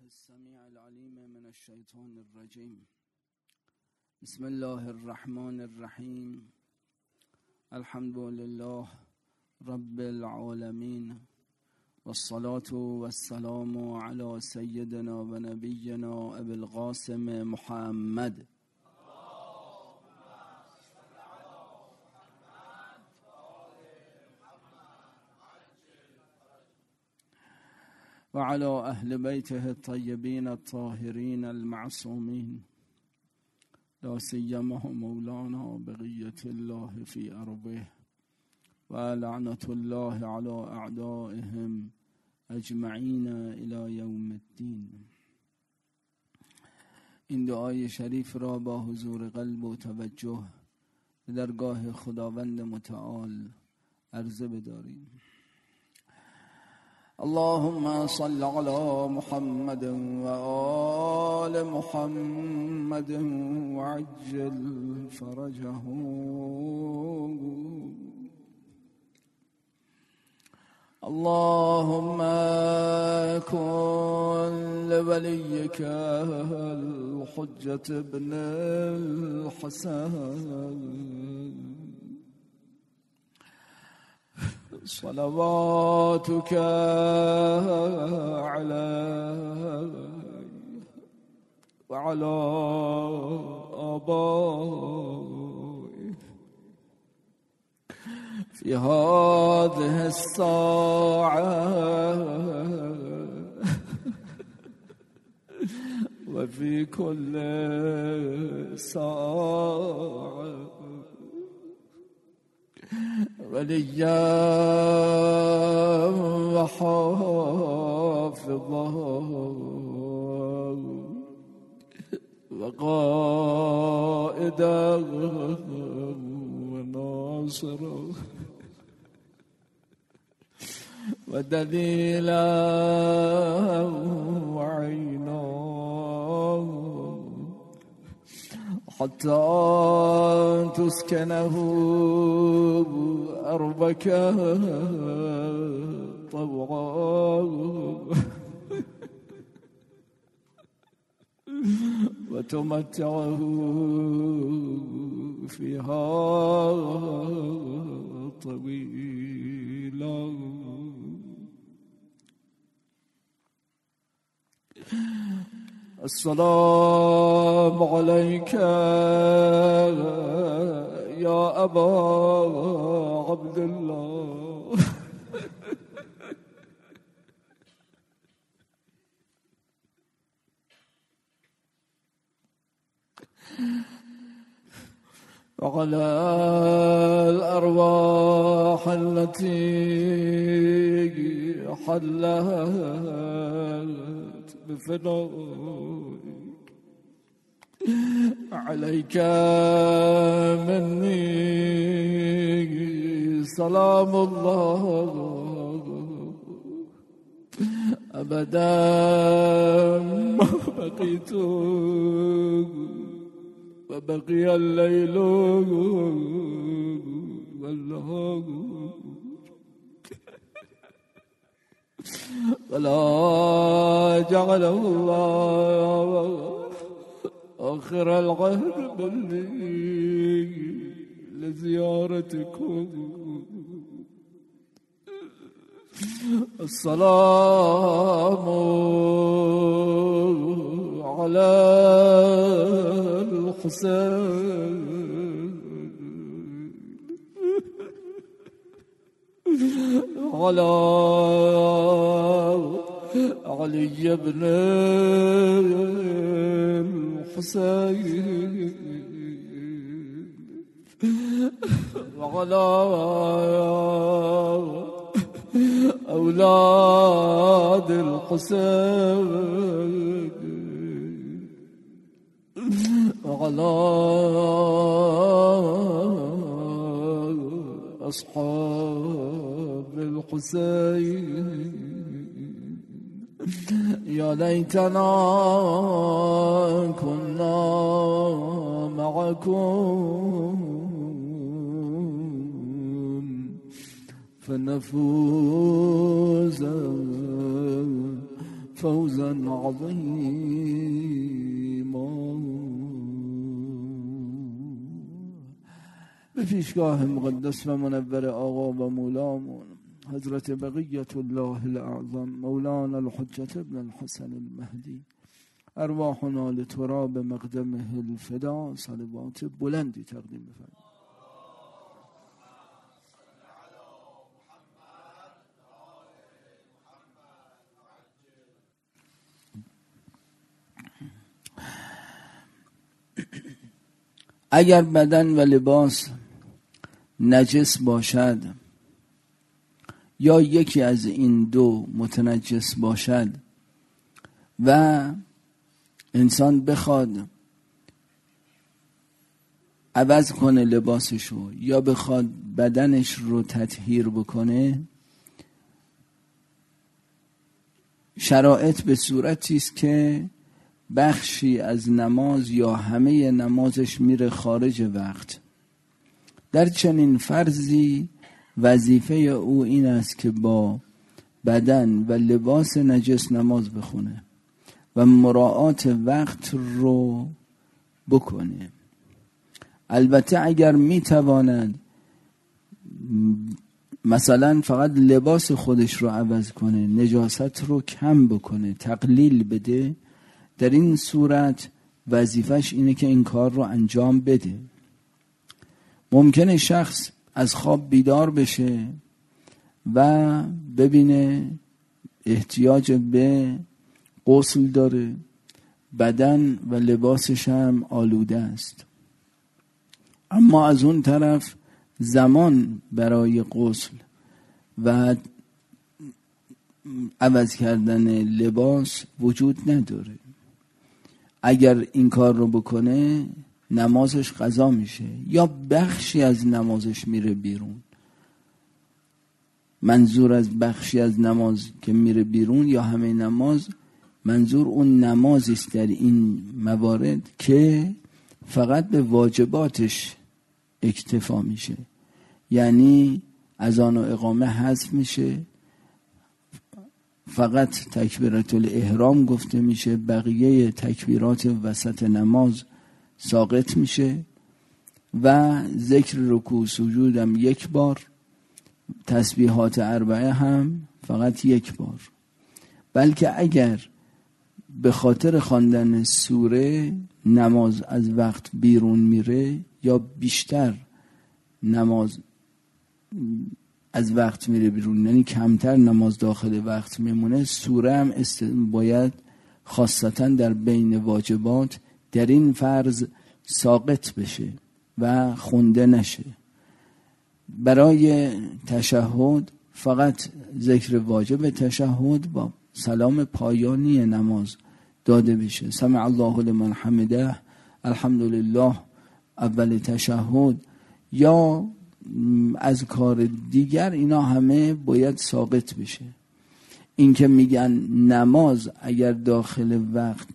السميع العليم من الشيطان الرجيم. بسم الله الرحمن الرحيم. الحمد لله رب العالمين، والصلاة والسلام على سيدنا ونبينا أبي القاسم محمد وعلى أهل بيته الطيبين الطاهرين المعصومين، لا سيما مولانا بقية الله في أرضه، ولعنة الله على أعدائهم أجمعين إلى يوم الدين. این دعای شریف را با حضور قلب و توجه به درگاه خداوند متعال عرضه بداریم. اللهم صل على محمد وآل محمد وعجل فرجهم. اللهم كن لوليك الحجة بن الحسن صلواتك عليه وعلى آبائه في هذه الساعة وفي كل ساعة، وليا وحافظا وقائدا وناصرا ودليلا وعينا، حتى تسكنه أرضك طوعا وتمتعه فيها طويلا. السلام عليك يا أبا عبد الله. وعلى الأرواح التي حلت بفنائك، عليك مني سلام الله أبدا ما بقيت وبقي الليل والنهار، ولا جعله الله آخر العهد مني لزيارتكم. السلام على الحسين على علي بن الحسين وعلى أولاد الحسين وعلى أصحاب الحسين. يا ليتنا كنا معكم فنفوز فوزا عظیما. به پیشگاه مقدس و منور آقا و مولامون حضرت بقیت الله الاعظم مولانا الحجة ابن الحسن المهدی، ارواحنا لتراب مقدمه الفدا، صلوات بلندی تقدیم بفرمایید. اگر بدن و لباس نجس باشد یا یکی از این دو متنجس باشد و انسان بخواد عوض کنه لباسشو یا بخواد بدنش رو تطهیر بکنه، شرایط به صورتی است که بخشی از نماز یا همه نمازش میره خارج وقت. در چنین فرضی وظیفه او این است که با بدن و لباس نجس نماز بخونه و مراعات وقت رو بکنه. البته اگر میتواند مثلا فقط لباس خودش رو عوض کنه، نجاست رو کم بکنه، تقلیل بده، در این صورت وظیفش اینه که این کار رو انجام بده. ممکنه شخص از خواب بیدار بشه و ببینه احتیاج به غسل داره، بدن و لباسش هم آلوده است، اما از اون طرف زمان برای غسل و عوض کردن لباس وجود نداره. اگر این کار رو بکنه نمازش قضا میشه یا بخشی از نمازش میره بیرون. منظور از بخشی از نماز که میره بیرون یا همه نماز، منظور اون نمازی است در این موارد که فقط به واجباتش اکتفا میشه، یعنی اذان و اقامه حذف میشه، فقط تکبیرات الاحرام گفته میشه، بقیه تکبیرات وسط نماز ساقط میشه و ذکر رکوع سجود هم یک بار، تسبیحات اربعه هم فقط یک بار. بلکه اگر به خاطر خواندن سوره نماز از وقت بیرون میره یا بیشتر نماز از وقت میره بیرون، یعنی کمتر نماز داخل وقت میمونه، سوره هم باید خاصتا در بین واجبات در این فرض ساقط بشه و خونده نشه. برای تشهد فقط ذکر واجب تشهد با سلام پایانی نماز داده بشه، سمع الله لمن حمده، الحمدلله اول تشهد یا از کار دیگر، اینا همه باید ساقط بشه. این که میگن نماز اگر داخل وقت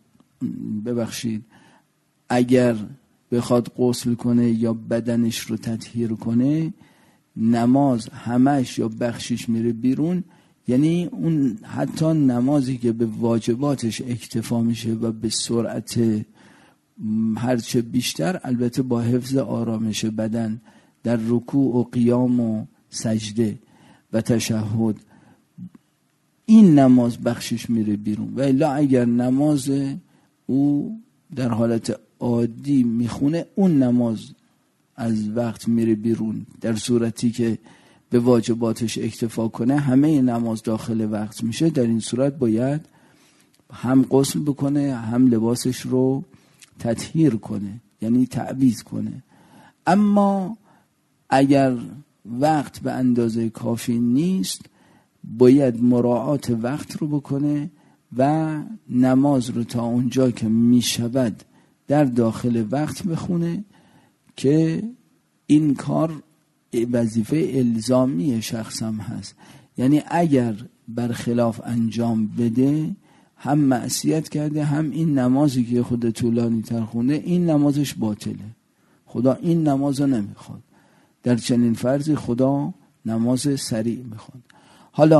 اگر بخواد غسل کنه یا بدنش رو تطهیر کنه، نماز همش یا بخشش میره بیرون، یعنی اون حتی نمازی که به واجباتش اکتفا میشه و به سرعت هرچه بیشتر، البته با حفظ آرامش بدن در رکوع و قیام و سجده و تشهد، این نماز بخشش میره بیرون. و الا اگر نماز او در حالت عادی میخونه، اون نماز از وقت میره بیرون. در صورتی که به واجباتش اکتفا کنه همه نماز داخل وقت میشه، در این صورت باید هم غسل بکنه هم لباسش رو تطهیر کنه، یعنی تعویض کنه. اما اگر وقت به اندازه کافی نیست، باید مراعات وقت رو بکنه و نماز رو تا اونجا که میشود در داخل وقت بخونه که این کار وظیفه الزامی شخص هم هست. یعنی اگر برخلاف انجام بده هم معصیت کرده، هم این نمازی که خود طولانی تر خونده این نمازش باطله. خدا این نماز رو نمیخواد. در چنین فرضی خدا نماز سریع میخواد. حالا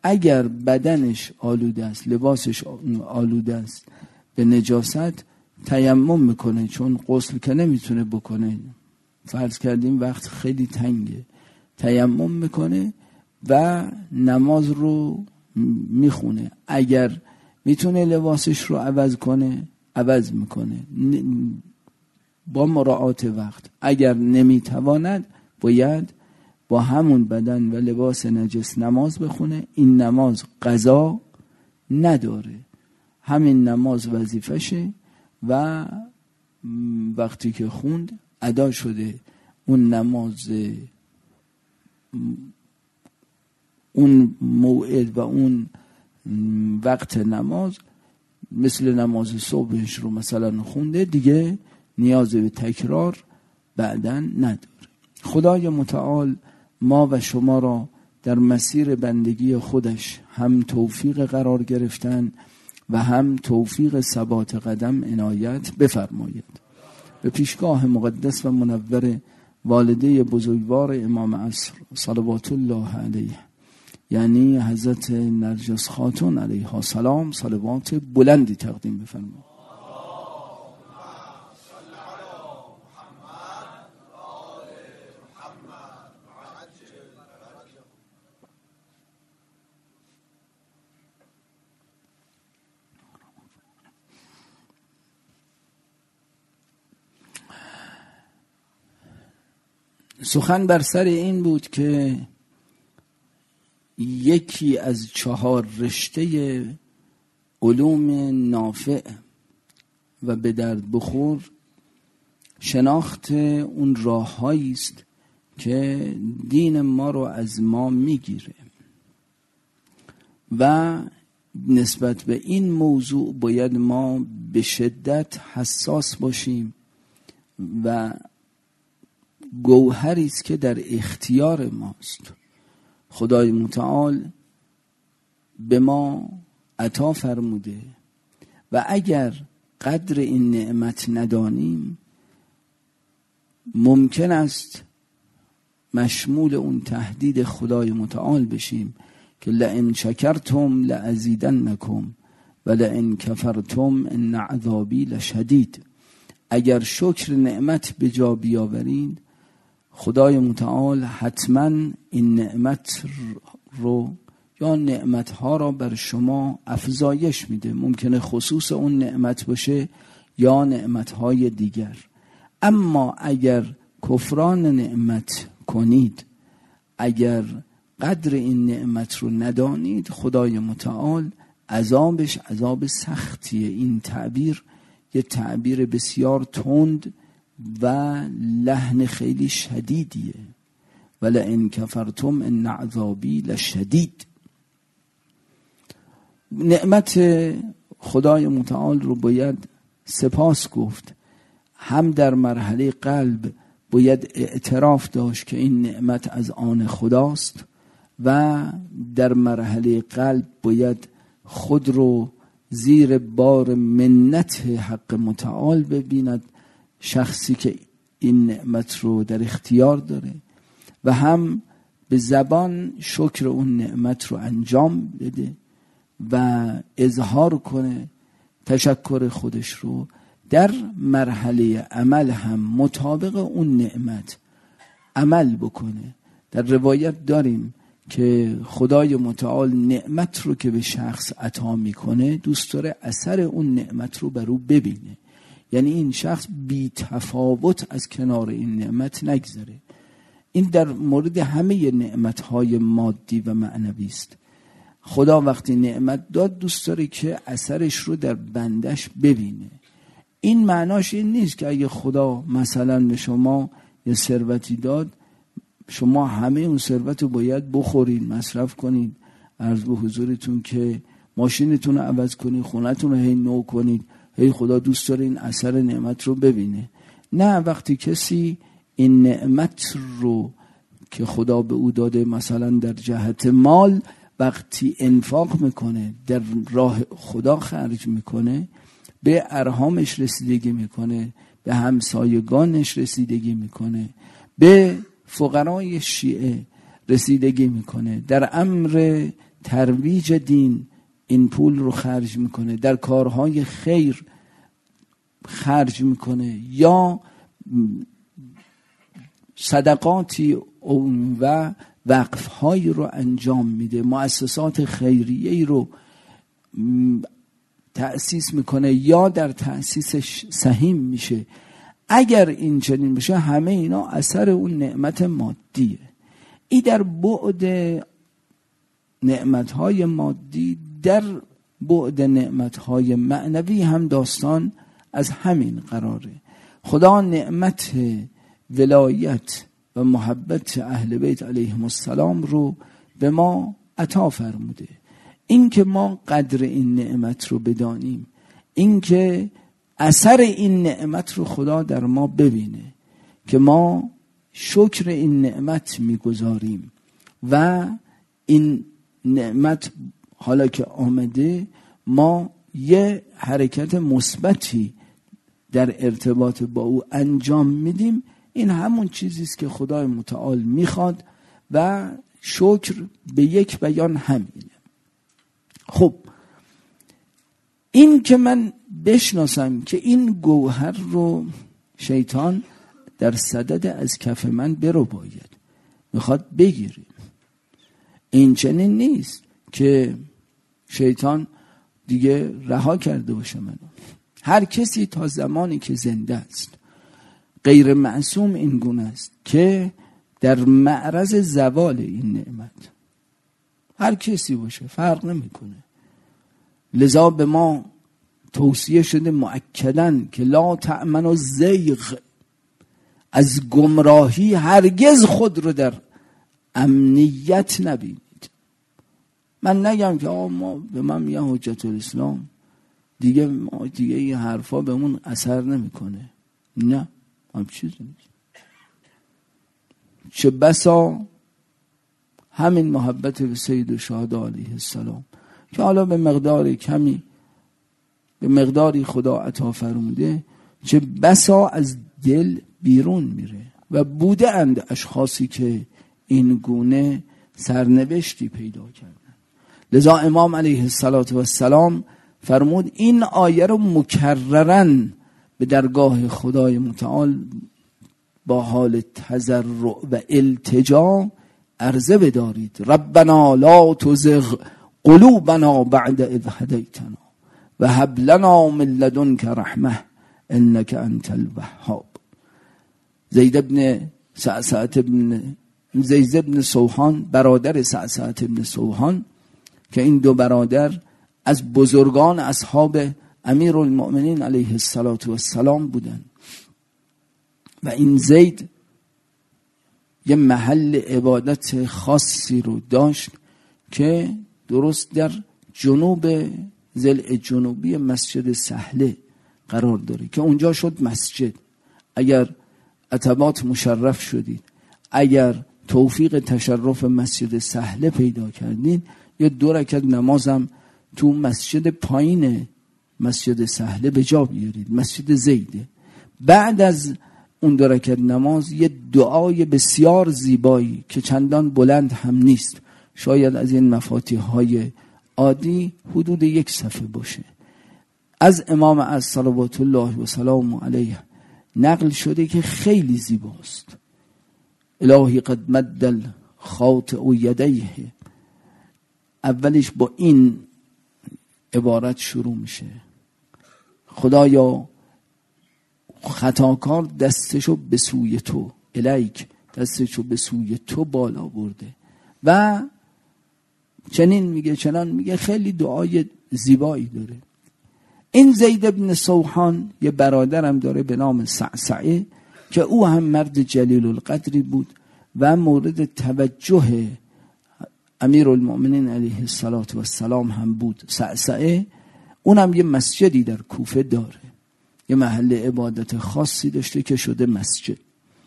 اگر بدنش آلوده است، لباسش آلوده است به نجاست، تیمم میکنه، چون غسل که نمیتونه بکنه، فرض کردیم وقت خیلی تنگه، تیمم میکنه و نماز رو میخونه. اگر میتونه لباسش رو عوض کنه عوض میکنه با مراعات وقت. اگر نمیتواند باید با همون بدن و لباس نجس نماز بخونه. این نماز قضا نداره، همین نماز وظیفشه و وقتی که خوند ادا شده. اون نماز، اون موعد و اون وقت نماز مثل نماز صبحش رو مثلا خونده، دیگه نیاز به تکرار بعداً نداره. خدای متعال ما و شما را در مسیر بندگی خودش هم توفیق قرار گرفتن و هم توفیق ثبات قدم عنایت بفرماید. به پیشگاه مقدس و منور والده بزرگوار امام عصر صلوات الله علیه، یعنی حضرت نرجس خاتون علیها سلام، صلوات بلندی تقدیم بفرمایید. سخن بر سر این بود که یکی از 4 رشته علوم نافع و به درد بخور شناخت اون راه‌هایی است که دین ما رو از ما میگیره و نسبت به این موضوع باید ما به شدت حساس باشیم و گوهری است که در اختیار ماست. خدای متعال به ما عطا فرموده و اگر قدر این نعمت ندانیم ممکن است مشمول اون تهدید خدای متعال بشیم که لئن شکرتم لازیدنکم و لئن کفرتم ان عذابی لشدید. اگر شکر نعمت به جا بیاورید خدای متعال حتما این نعمت رو یا نعمتها را بر شما افزایش میده. ممکنه خصوص اون نعمت باشه یا نعمتهای دیگر. اما اگر کفران نعمت کنید، اگر قدر این نعمت رو ندانید، خدای متعال عذابش عذاب سختیه. این تعبیر یه تعبیر بسیار تند و لحن خیلی شدیدیه. ولئن کفرتم ان عذابی لشدید. نعمت خدای متعال رو باید سپاس گفت. هم در مرحله قلب باید اعتراف داشت که این نعمت از آن خداست و در مرحله قلب باید خود رو زیر بار منت حق متعال ببیند، شخصی که این نعمت رو در اختیار داره، و هم به زبان شکر اون نعمت رو انجام بده و اظهار کنه تشکر خودش رو. در مرحله عمل هم مطابق اون نعمت عمل بکنه. در روایت داریم که خدای متعال نعمت رو که به شخص عطا میکنه دوست داره اثر اون نعمت رو بر او ببینه، یعنی این شخص بی تفاوت از کنار این نعمت نگذره. این در مورد همه نعمتهای مادی و معنوی است. خدا وقتی نعمت داد دوست داره که اثرش رو در بندش ببینه. این معناش این نیست که اگه خدا مثلا به شما یه ثروتی داد شما همه اون ثروت رو باید بخورید، مصرف کنید. عرض به حضورتون که ماشینتون رو عوض کنید، خونتون رو هی نو کنید، هی خدا دوست داره این اثر نعمت رو ببینه. نه، وقتی کسی این نعمت رو که خدا به او داده مثلا در جهت مال وقتی انفاق میکنه، در راه خدا خرج میکنه، به ارحامش رسیدگی میکنه، به همسایگانش رسیدگی میکنه، به فقرای شیعه رسیدگی میکنه، در امر ترویج دین این پول رو خرج میکنه، در کارهای خیر خرج میکنه، یا صدقاتی و وقفهایی رو انجام میده، مؤسسات خیریه‌ای رو تأسیس میکنه یا در تأسیسش سهیم میشه، اگر این چنین بشه همه اینا اثر اون نعمت مادیه. این در بعد نعمتهای مادی. در بعد نعمتهای معنوی هم داستان از همین قراره. خدا نعمت ولایت و محبت اهل بیت علیهم السلام رو به ما عطا فرموده. این که ما قدر این نعمت رو بدانیم، این که اثر این نعمت رو خدا در ما ببینه که ما شکر این نعمت میگذاریم و این نعمت حالا که آمده ما یه حرکت مثبتی در ارتباط با او انجام میدیم. این همون چیزی است که خدای متعال میخواد و شکر به یک بیان همینه. خب این که من بشناسم که این گوهر رو شیطان در صدد از کف من برو باید میخواد بگیریم. این چنین نیست که شیطان دیگه رها کرده باشه منو. هر کسی تا زمانی که زنده است غیر معصوم این گونه است که در معرض زوال این نعمت، هر کسی باشه فرق نمیکنه. لذا به ما توصیه شده مؤکداً که لا تأمنوا الزیغ، از گمراهی هرگز خود رو در امنیت نبینید. من نگم که ما به من میگن حجت الاسلام دیگه این حرفا بهمون اثر نمیکنه. نه، هم چیزی نیست. چه بسا همین محبت به سید الشهدا علیه السلام که حالا به مقدار کمی به مقداری خدا عطا فرموده، چه بسا از دل بیرون میره و بوده اند اشخاصی که این گونه سرنوشتی پیدا کردن. لذا امام علیه السلام فرمود این آیه رو مکررن به درگاه خدای متعال با حال تضرع و التجا عرضه بدارید: ربنا لا تزغ قلوبنا بعد اذ هدیتنا و هب لنا من لدنک رحمه انک انت الوهاب. زید بن سوحان برادر سعسعة بن سوحان که این دو برادر از بزرگان اصحاب امیر المؤمنین علیه السلام بودن و این زید یه محل عبادت خاصی رو داشت که درست در جنوب ضلع جنوبی مسجد سهله قرار داره که اونجا شد مسجد. اگر عتبات مشرف شدید، اگر توفیق تشرف مسجد سهله پیدا کردین، یه 2 رکعت نمازم تو مسجد پایین مسجد سهله به جا بیارید، مسجد زیده. بعد از اون 2 رکعت نماز یه دعای بسیار زیبایی که چندان بلند هم نیست، شاید از این مفاتیح های عادی حدود 1 صفحه باشه، از امام از صلوات الله و سلام علیه نقل شده که خیلی زیباست. الهی قد مد الخاطئ یدیه، اولش با این عبارت شروع میشه: خدایا خطاکار دستشو به سوی تو، الیک، دستشو به سوی تو بالا برده و چنین میگه چنان میگه. خیلی دعای زیبایی داره. این زید بن سوحان یه برادرم داره به نام سعسعه که او هم مرد جلیل القدری بود و مورد توجه امیر المؤمنین علیه السلام هم بود. سعسعه اونم یه مسجدی در کوفه داره، یه محل عبادت خاصی داشته که شده مسجد.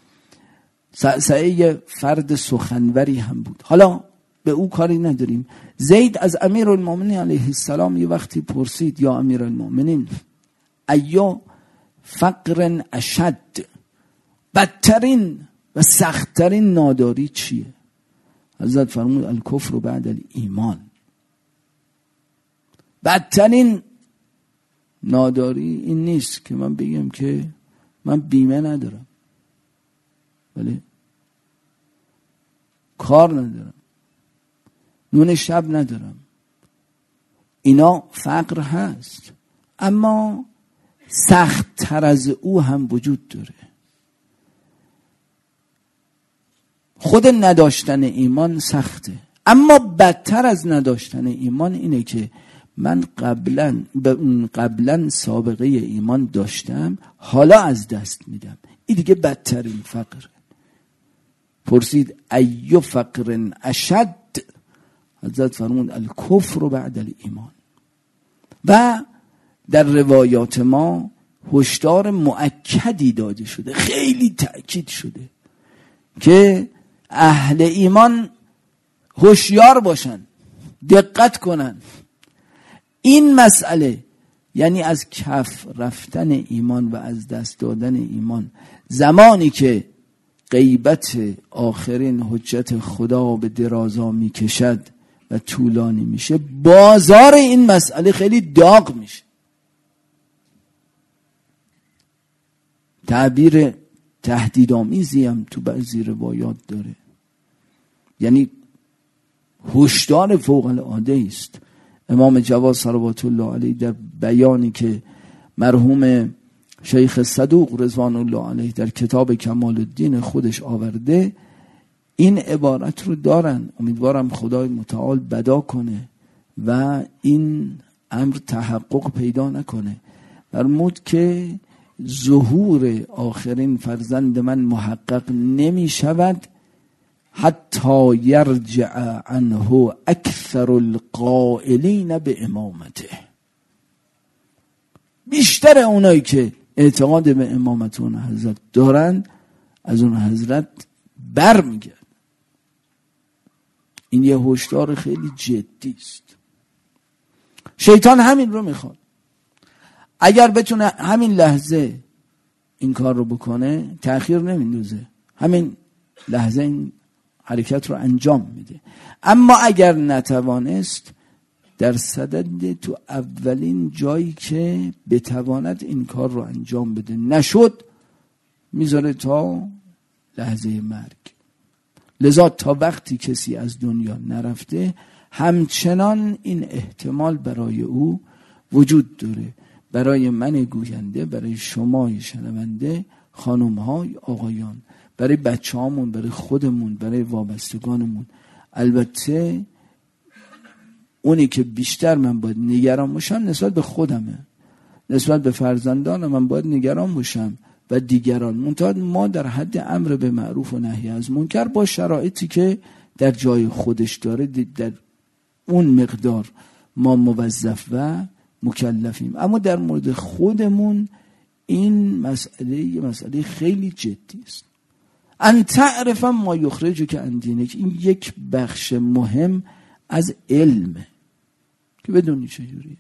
سعسعه یه فرد سخنوری هم بود. حالا به او کاری نداریم. زید از امیر المؤمنین علیه السلام یه وقتی پرسید: یا امیر المؤمنین، ایا فقر اشد، بدترین و سختترین ناداری چیه؟ حضرت فرمود: الکفر بعد الایمان، بدترین ناداری این نیست که من بگم که من بیمه ندارم، بله، کار ندارم، نون شب ندارم. اینا فقر هست، اما سخت تر از او هم وجود داره. خود نداشتن ایمان سخته، اما بدتر از نداشتن ایمان اینه که من قبلا سابقه ایمان داشتم، حالا از دست میدم. این دیگه بدترین فقر. پرسید ایو فقر اشد، حضرت فرمود الکفر بعد الایمان. و در روایات ما هشدار مؤکدی داده شده، خیلی تأکید شده که اهل ایمان هوشیار باشن، دقت کنن. این مسئله یعنی از کف رفتن ایمان و از دست دادن ایمان، زمانی که غیبت آخرین حجت خدا به درازا میکشد و طولانی میشه، بازار این مسئله خیلی داغ میشه. تعبیر تهدیدآمیزی هم تو بعضی روایات داره، یعنی هشدار فوق العاده است. امام جواد صلوات الله علیه در بیانی که مرحوم شیخ صدوق رضوان الله علیه در کتاب کمال الدین خودش آورده، این عبارت رو دارن. امیدوارم خدای متعال بدا کنه و این امر تحقق پیدا نکنه. فرمود که ظهور آخرین فرزند من محقق نمی شود حتی یرجع عنه اکثر القائلین به امامته. بیشتر اونایی که اعتقاد به امامت اون حضرت دارن از اون حضرت بر میگرد. این یه هشدار خیلی جدی است. شیطان همین رو میخواد. اگر بتونه همین لحظه این کار رو بکنه، تأخیر نمیندازه، همین لحظه این حرکت رو انجام میده. اما اگر نتوانست، در صدد تو اولین جایی که بتواند این کار رو انجام بده نشد، میذاره تا لحظه مرگ. لذا تا وقتی کسی از دنیا نرفته، همچنان این احتمال برای او وجود داره. برای من گوینده، برای شما شنونده، خانم‌های آقایان، برای بچه‌هامون، برای خودمون، برای وابستگانمون. البته اونی که بیشتر من باید نگران باشم نسبت به خودمه، نسبت به فرزندانم من باید نگران باشم و دیگران. منتها ما در حد امر به معروف و نهی از منکر با شرایطی که در جای خودش داره، در اون مقدار ما موظف و مکلفیم. اما در مورد خودمون این مسئله مسئله خیلی جدی است. ان تعرف ما یخرجک عن دینک، این یک بخش مهم از علمه که بدونی چجوریه.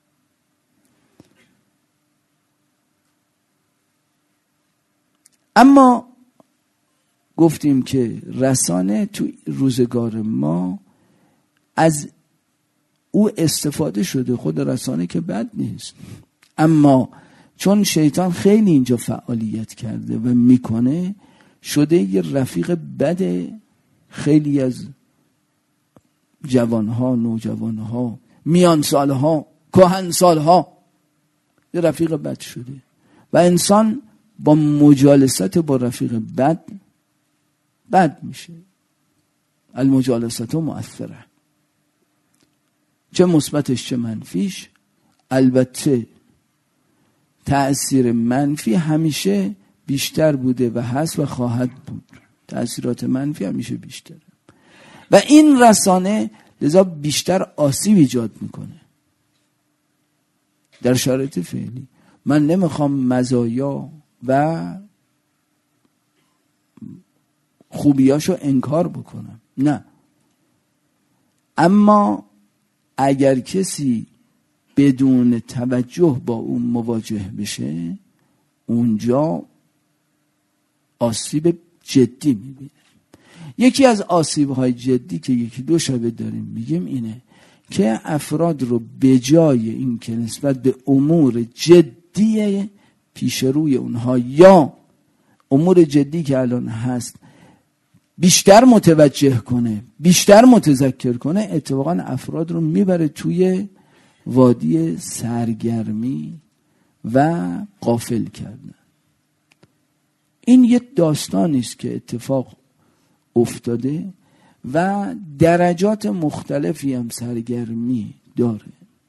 اما گفتیم که رسانه تو روزگار ما از او استفاده شده. خود رسانه که بد نیست، اما چون شیطان خیلی اینجا فعالیت کرده و میکنه، شده یه رفیق بد خیلی از جوانها، نوجوانها، میان سالها، کهن سالها، یه رفیق بد شده و انسان با مجالست با رفیق بد میشه. المجالست مؤثره، چه مثبتش چه منفیش. البته تأثیر منفی همیشه بیشتر بوده و هست و خواهد بود. تأثیرات منفی همیشه بیشتره و این رسانه لذا بیشتر آسیب ایجاد میکنه. در شرایط فعلی من نمیخوام مزایا و خوبیاشو انکار بکنم، نه، اما اگر کسی بدون توجه با اون مواجه بشه، اونجا آسیب جدی میبینه. یکی از آسیب‌های جدی که یکی دو شبه داریم میگیم اینه که افراد رو به جای این که نسبت به امور جدی پیش روی اونها یا امور جدی که الان هست بیشتر متوجه کنه، بیشتر متذکر کنه، اتفاقا افراد رو میبره توی وادی سرگرمی و غافل کردن. این یه داستانی است که اتفاق افتاده و درجات مختلفی هم سرگرمی داره.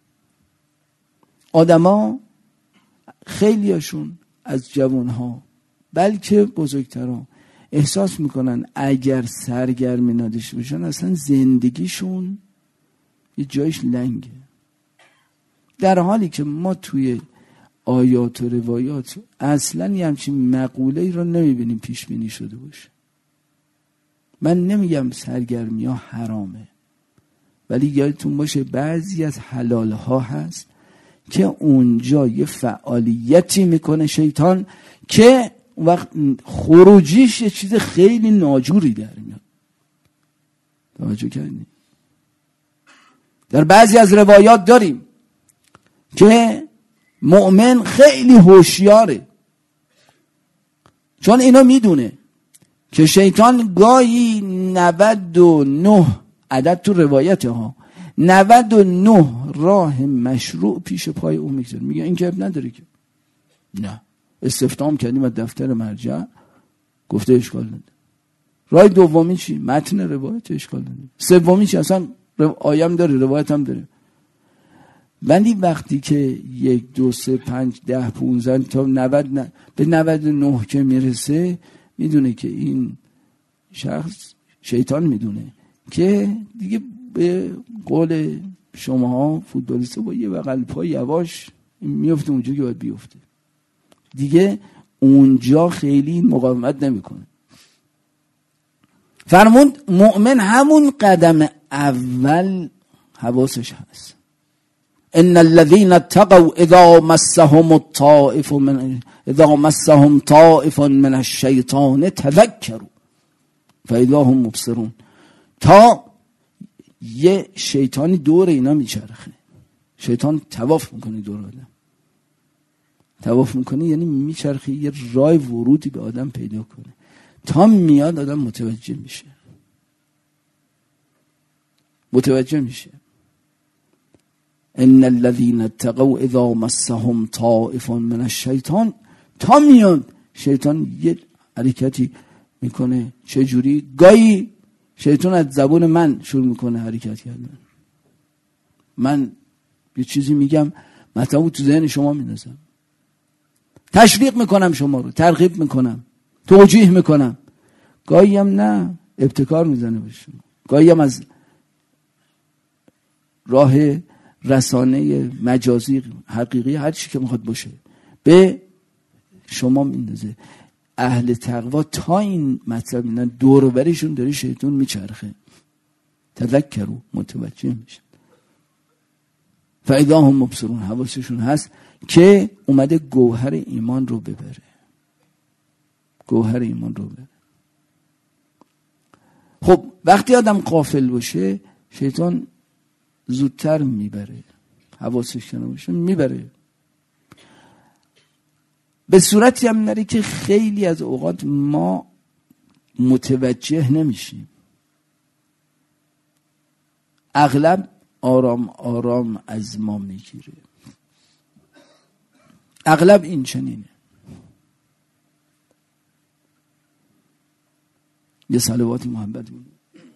آدما خیلیاشون از جوانها بلکه بزرگتران احساس میکنن اگر سرگرمی نداشته باشن اصلا زندگیشون یه جایش لنگه، در حالی که ما توی آیات و روایات اصلا یه همچین مقوله‌ای رو نمیبینیم پیش بینی شده باشه. من نمیگم سرگرمی ها حرامه، ولی یادتون باشه بعضی از حلال ها هست که اونجا یه فعالیتی میکنه شیطان که وقت خروجیش یه چیز خیلی ناجوری در میاد. توجه کردین؟ در بعضی از روایات داریم که مؤمن خیلی هوشیاره، چون اینو میدونه که شیطان گاهی 99 عدد تو روایت ها 99 راه مشروع پیش پای اون میگذاره. میگه این که نداره که نه، استفهام کردیم از دفتر مرجع گفته اشکال نداره. راه دومی چی؟ متن روایت اشکال نداره. سومی چی؟ اصلا آیم داره روایت هم داره. ولی وقتی که 1 2 3 5 10 15 تا 90 به 99 که میرسه میدونه که این شخص شیطان میدونه که دیگه به قول شماها فوتبالیستا با یه بغل پای یواش میفته اونجا که باید بیفته، دیگه اونجا خیلی مقاومت نمیکنه. فرمود مؤمن همون قدم اول حواسش هست. ان الذين اتقوا اذا مسهم طائف من الشیطان تذکروا فاذا هم مبصرون. تا یه شیطانی دور اینا میچرخه، شیطان طواف میکنه دور آدم. طواف میکنه یعنی میچرخه یه راه ورودی به آدم پیدا کنه، تا میاد آدم متوجه میشه. ان الذين اتقوا اذا مسهم طائف من الشیطان، تا میاد شیطان یه حرکتی میکنه. چه جوری؟ گاهی شیطان از زبون من شروع میکنه حرکت کردن. من یه چیزی میگم مطلب تو ذهن شما میندازم، تشویق میکنم شما رو، ترغیب میکنم، توجیه میکنم. گاهی هم نه، ابتکار میزنه به شما. گاهی هم از راه رسانه مجازی حقیقی هر چی که میخواد باشه به شما میندازه. اهل تقوا تا این مطلب اینا دور و بریشون داره شیطان میچرخه، تذکروا متوجه میشه. فاذا هم مبصرون، حواسشون هست که اومده گوهر ایمان رو ببره. خب وقتی آدم غافل باشه شیطان زودتر میبره، حواسش نباشه میبره. به صورتی هم نره که خیلی از اوقات ما متوجه نمیشیم. اغلب آرام آرام از ما میگیره. اغلب این چنینه. یه صلوات محمد بود.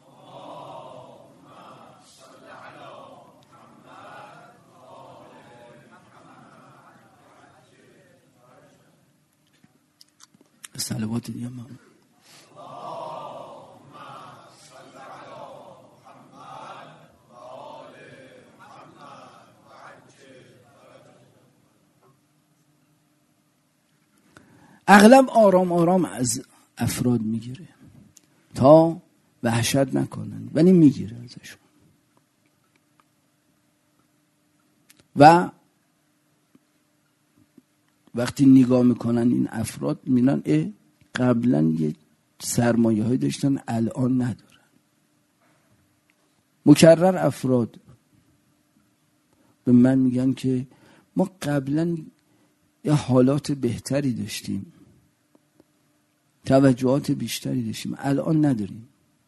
صلوات دیگه ما اغلب آرام آرام از افراد میگیره تا وحشت نکنن، ولی میگیره ازشون. و وقتی نگاه میکنن این افراد میبینن قبلا یه سرمایه های داشتن الان ندارن. مکرر افراد به من میگن که ما قبلا یه حالات بهتری داشتیم، توجهات بیشتری داشتیم، الان نداریم.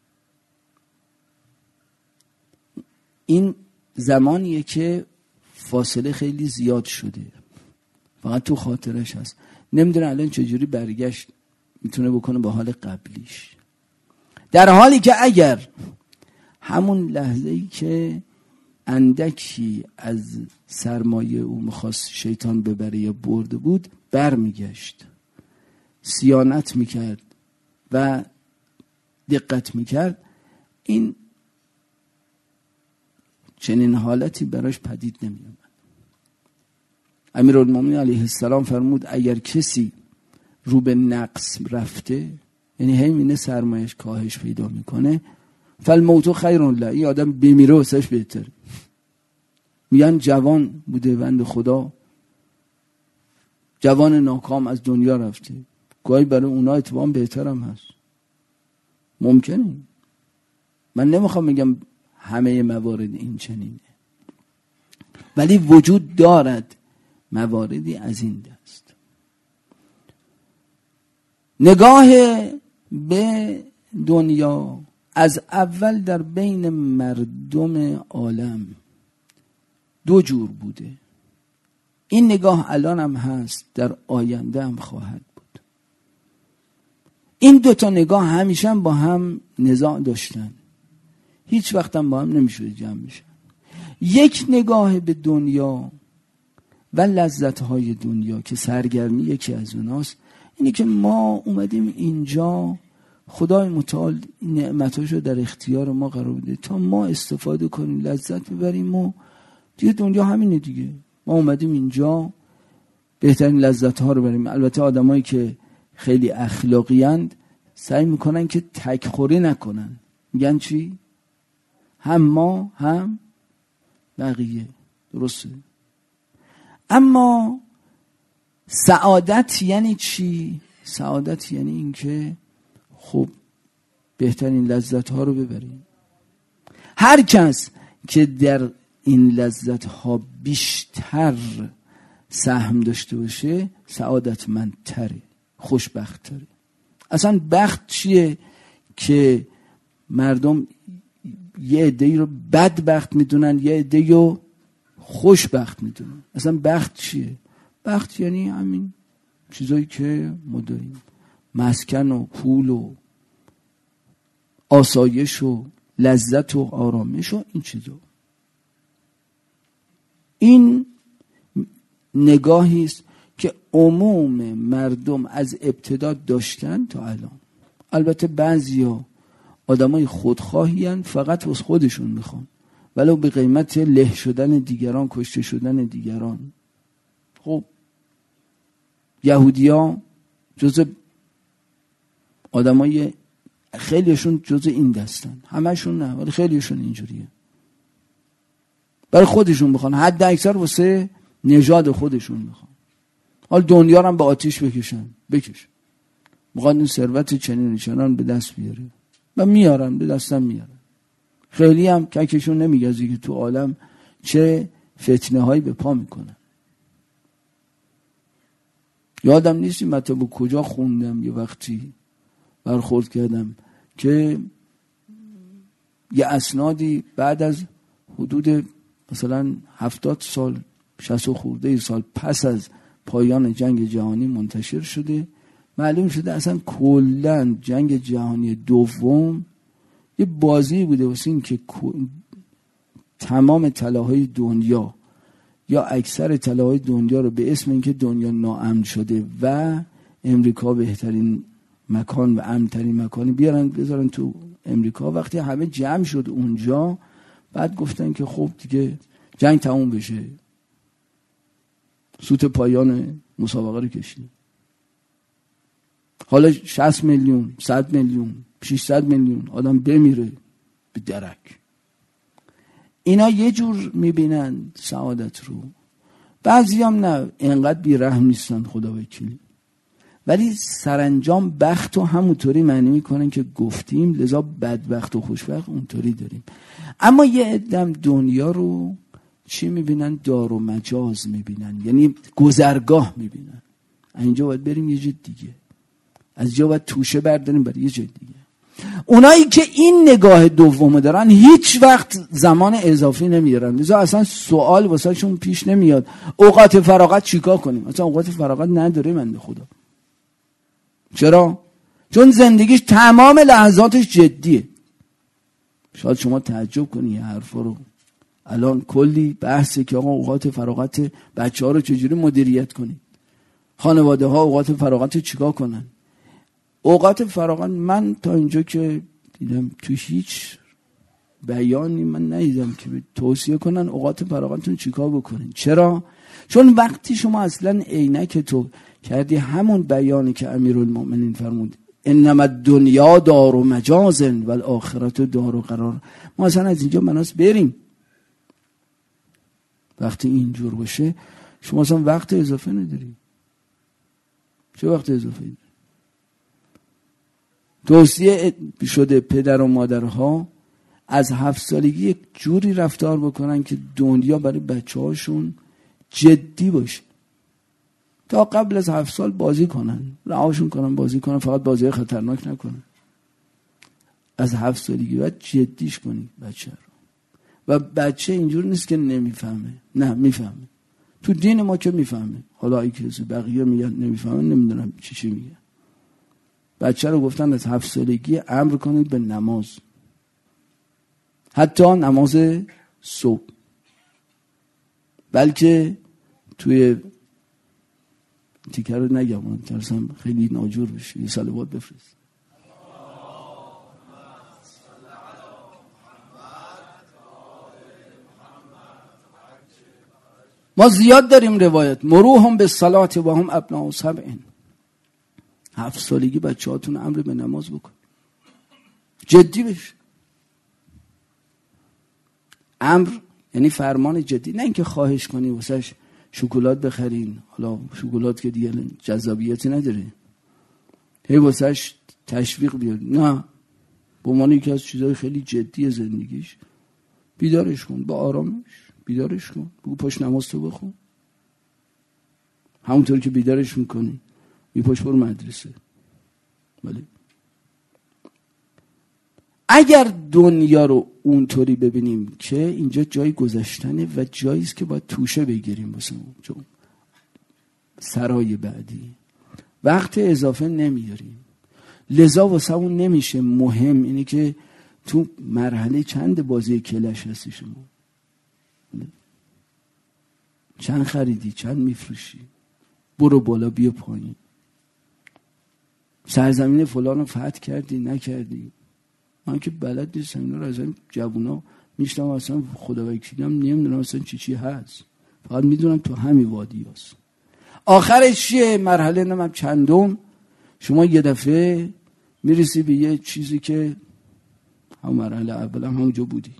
این زمانیه که فاصله خیلی زیاد شده، فقط تو خاطرش هست، نمیدونه الان چجوری برگشت میتونه بکنه با حال قبلیش. در حالی که اگر همون لحظه‌ای که اندکی از سرمایه او میخواست شیطان ببره یا برده بود، برمیگشت، صیانت میکرد و دقت میکرد، این چنین حالتی براش پدید نمیومد. امیرالمومنین علیه السلام فرمود اگر کسی رو به نقص رفته، یعنی همینه سرمایش کاهش پیدا میکنه، فالموت خیر له، این آدم بمیره واسش بهتره. میگن جوان بوده بنده خدا، جوان ناکام از دنیا رفته، گاهی برای اونا اتفاقا بهترم هست، ممکنه. من نمیخوام بگم همه موارد این چنینه، ولی وجود دارد مواردی از این دست. نگاه به دنیا از اول در بین مردم عالم دو جور بوده. این نگاه الان هم هست، در آینده هم خواهد بود. این دوتا نگاه همیشه هم با هم نزاع داشتن، هیچ وقت هم با هم نمیشه جمع بشن. یک نگاه به دنیا و لذت‌های دنیا که سرگرمی یکی از اوناست، اینه که ما اومدیم اینجا، خدای متعال نعمتاشو در اختیار ما قرار بده تا ما استفاده کنیم، لذت ببریم و دیگه دنیا همینه دیگه. ما اومدیم اینجا بهترین لذت‌ها رو بریم. البته آدمایی که خیلی اخلاقی‌اند سعی میکنن که تکخوری نکنن، میگن چی؟ هم ما هم بقیه، درسته؟ اما سعادت یعنی چی؟ سعادت یعنی این که خب بهترین لذت‌ها رو ببریم. هر کس که در این لذت‌ها بیشتر سهم داشته باشه سعادتمندتره، خوشبخت‌تره. اصلا بخت چیه که مردم یه عده‌ای رو بدبخت میدونن، یه عده‌ای رو خوشبخت میدونن؟ اصلا بخت چیه؟ بخت یعنی همین چیزایی که ما داریم، مسکن و پول و آسایش و لذت و آرامش و این چیزا. این نگاهی است که عموم مردم از ابتدا داشتن تا الان. البته بعضیا آدمای خودخواهی هستند، فقط واسه خودشون میخوان، ولو به قیمت له شدن دیگران، کشته شدن دیگران. خب یهودیا جزء آدمای، خیلیشون جزء این دستن، همشون نه ولی خیلیشون اینجوریه، برای خودشون میخوان، حد اکثر واسه نژاد خودشون میخوان. حال دنیا رو هم به آتیش بکشن، میخوان این ثروت چنین چنان به دست بیاره و میارن، به دستم میارن. خیلی هم ککشون نمیگذی که تو عالم چه فتنه هایی به پا میکنن. یادم نیستی مطلب کجا خوندم، یه وقتی برخورد کردم که یه اسنادی بعد از حدود مثلا 70 سال 60 خورده سال پس از پایان جنگ جهانی منتشر شده. معلوم شده اصلا کلا جنگ جهانی دوم یه بازی بوده واسه این که تمام طلاهای دنیا یا اکثر طلاهای دنیا رو به اسم اینکه دنیا ناامن شده و امریکا بهترین مکان و امن‌ترین مکانی بیارن بذارن تو امریکا. وقتی همه جمع شد اونجا، بعد گفتن که خب دیگه جنگ تموم بشه، سوت پایان مسابقه رو کشید. حالا 60 میلیون 100 میلیون 600 میلیون آدم بمیره به درک. اینا یه جور میبینن سعادت رو، بعضی هم نه، اینقدر بیرحم نیستن خدا وکیلی، ولی سرانجام بخت رو همونطوری معنی میکنن که گفتیم، لذا بدبخت و خوشبخت اونطوری داریم. اما یه عدم دنیا رو چی میبینن؟ دار و مجاز میبینن، یعنی گذرگاه میبینن. اینجا باید بریم یه جای دیگه، از جا باید توشه برداریم برای یه جای دیگه. اونایی که این نگاه دومو دارن هیچ وقت زمان اضافی نمیارن، لذا اصلا سوال واسه شون پیش نمیاد اوقات فراغت چیکار کنیم. اصلا اوقات فراغت نداره بنده خدا. چرا؟ چون زندگیش تمام لحظاتش جدیه. شاید شما تعجب کنی یه حرفا رو، الان کلی بحثه که آقا اوقات فراغت بچه ها رو چجوری مدیریت کنید، خانواده ها اوقات فراغت چیکار کنن. اوقات فراغت من تا اینجا که دیدم تو هیچ بیانی من ندیدم که توصیه کنن اوقات فراغتتون چیکار بکنین. چرا؟ چون وقتی شما اصلا عینک تو کردی همون بیانی که امیرالمومنین فرمود انما الدنیا دار و مجاز و الاخرت دار و قرار، ما اصلا از اینجا مناس بریم. وقتی اینجور باشه شما اصلا وقت اضافه نداری. چه وقت اضافه داری؟ توصیه شده پدر و مادرها از 7 سالگی یک جوری رفتار بکنن که دنیا برای بچه هاشون جدی باشه. تا قبل از 7 سال بازی کنن، رهاشون کنن بازی کنن، فقط بازی خطرناک نکنن. از 7 سالگی بعد جدیش کنی بچه رو. و بچه اینجور نیست که نمیفهمه، نه میفهمه. تو دین ما که میفهمه. حالا ای که بقیه میگن نمیفهمه، نمیدونم چی میگه. بچه رو گفتن از 7 سالگی امر کنید به نماز، حتی نماز صبح. بلکه توی تیکر رو نگم، ترسم خیلی ناجور بشه، یه صلوات بفرست. ما زیاد داریم روایت مروهم به صلات و هم ابناء 7. 7 سالگی بچه هاتون امر به نماز بکن، جدی بشه. امر یعنی فرمان جدی، نه اینکه خواهش کنی واسهش شکلات بخرین. حالا شکلات که دیگه جذابیتی نداره، هی واسهش تشویق بیار. نه، به عنوان یکی از چیزهای خیلی جدی زندگیش بیدارش کن، با آرامش بیدارش کن، بگو پاش نماز تو بخون. همونطور که بیدارش میکنی میپاش برو مدرسه. ولی اگر دنیا رو اونطوری ببینیم که اینجا جای گذشتنه و جایی است که باید توشه بگیریم واسه اون سرای بعدی، وقت اضافه نمیاریم. لذا واسه اون نمیشه مهم اینه که تو مرحله چند بازی کلش هستی شما، چند خریدی، چند میفروشی، برو بالا بیا پایین، سرزمین فلان رو فتح کردی نکردی. من که بلد نیستم اینا رو، از این جوونا میشتم اصلا خدا وکیلم نمیدونم اصلا چی هست، فقط میدونم تو همین وادی هست. آخرش چیه؟ مرحله نمیم چندم، شما یه دفعه میرسی به یه چیزی که هم مرحله اول هم همونجا بودی.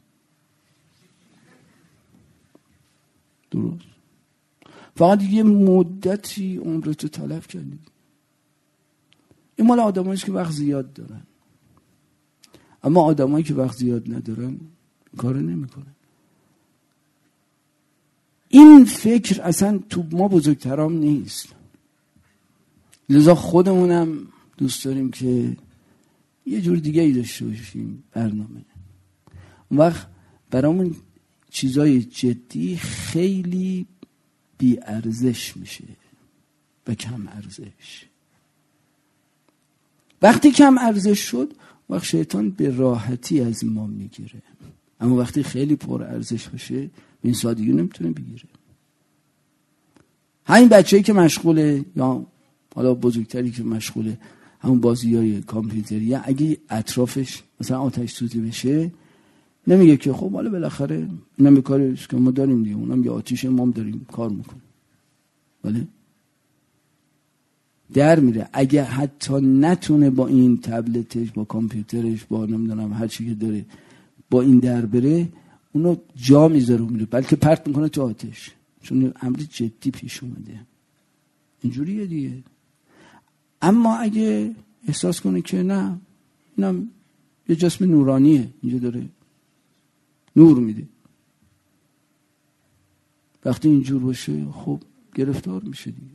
درست؟ فقط یه مدتی عمرتو تلف کردی. این مال آدمایی که وقت زیاد دارن، اما آدمایی که وقت زیاد ندارن کار نمیکنن. این فکر اصلا تو ما بزرگترام نیست. لذا خودمونم دوست داریم که یه جور دیگه ای داشته باشیم برنامه. اون وقت برامون چیزای جدی خیلی بی ارزش میشه و کم ارزش. وقتی کم ارزش شد وقت شیطان به راحتی از ما میگیره، اما وقتی خیلی پر ارزش باشه این سادگی نمیتونه بگیره. همین بچه‌ای که مشغوله یا حالا بزرگتری که مشغوله همون بازی‌های کامپیوتری، اگه اطرافش مثلا آتش سوزی بشه نمیگه که خب حالا بالاخره اینم به کاری که ما داریم دیگه، اونم یه آتیش ما داریم کار میکنه. ولی در میره. اگه حتی نتونه با این تبلتش، با کامپیوترش، با نمیدونم هر چی که داره با این در بره، اونو جا میذاره میره، بلکه پرت میکنه تو آتش، چون امر جدی پیش اومده. اینجوریه دیگه. اما اگه احساس کنه که نه اینم یه جسم نورانیه، اینجا داره نور میده، وقتی اینجور باشه خب گرفتار میشه دیگه.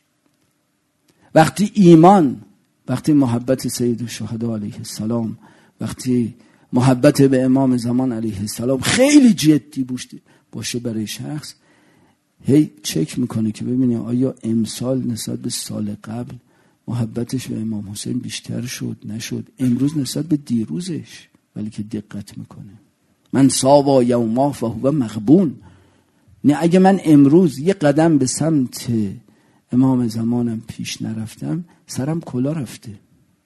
وقتی ایمان، وقتی محبت سید الشهدا علیه السلام، وقتی محبت به امام زمان علیه السلام خیلی جدی باشه برای شخص، هی چک میکنه که ببینه آیا امسال نسبت به سال قبل محبتش به امام حسین بیشتر شد نشد، امروز نسبت به دیروزش، ولی که دقت میکنه. من ساوا یوما فهو مغبون. نه اگه من امروز یه قدم به سمت امام زمانم پیش نرفتم سرم کلا رفته.